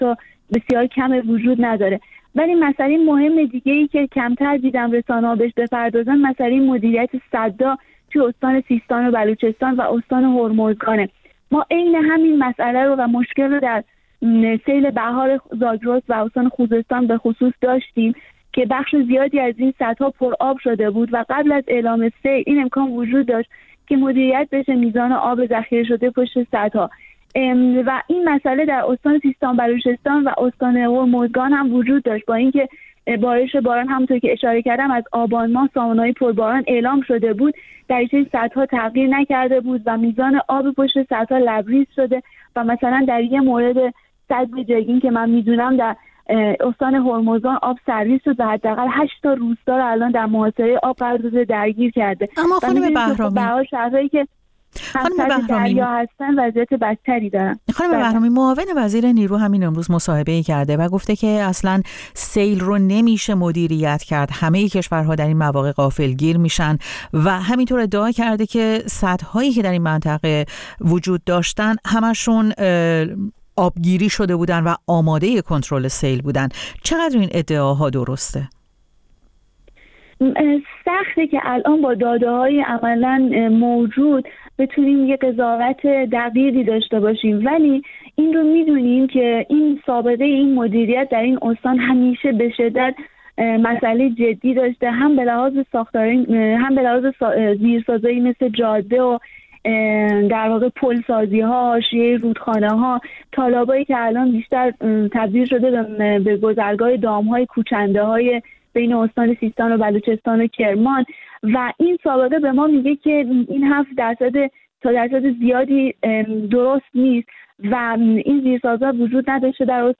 حتی بسیار کم وجود نداره. ولی مسئله مهم دیگه‌ای که کمتر دیدم رسانه‌ها بهش بپردازن مسئله مدیریت سدها توی استان سیستان و بلوچستان و استان هرمزگانه. ما عین همین مسئله رو و مشکل رو در سیل بهار زاگرس و استان خوزستان به خصوص داشتیم که بخش زیادی از این سدها پر آب شده بود و قبل از اعلام سیل این امکان وجود داشت که مدیریت بشه میزان آب ذخیره شده پشت سدها. و این مسئله در استان سیستان بلوچستان و استان هرمزگان هم وجود داشت، با اینکه بارش باران همونطور که اشاره کردم از آبان ماه سامانه‌های پرباران اعلام شده بود، دریچه سدها تغییر نکرده بود و میزان آب پشت سدها لبریز شده و مثلا در یه مورد سد جگین که من میدونم در استان هرمزگان آب سرویس شد و حداقل 8 تا روستا رو الان در محاصره آب قرار داده درگیر کرده. اما خانم بهرامی، شهرهایی که دریا هستن وضعیت بدتری دارن. خانم بهرامی، معاون وزیر نیرو همین امروز مصاحبه‌ای کرده و گفته که اصلا سیل رو نمیشه مدیریت کرد، همه کشورها در این مواقع غافلگیر میشن و همینطور ادعا کرده که سدهایی که در این منطقه وجود داشتن همشون آبگیری شده بودن و آماده کنترل سیل بودن. چقدر این ادعاها درسته؟ سخته که الان با داده‌های عملاً موجود بتونیم یه قضاوت دقیقی داشته باشیم، ولی این رو میدونیم که این سابقه این مدیریت در این استان همیشه به شدت مسئله جدی داشته، هم به لحاظ ساختاری هم به لحاظ زیرسازی مثل جاده و در واقع پل سازی ها، حاشیه رودخانه ها، تالابایی که الان بیشتر تبدیل شده به گذرگاه دام های کوچنده های بین استان سیستان و بلوچستان و کرمان و این سابقه به ما میگه که این 7% تا درصد زیادی درست نیست و این زیرسازها وجود نداشته در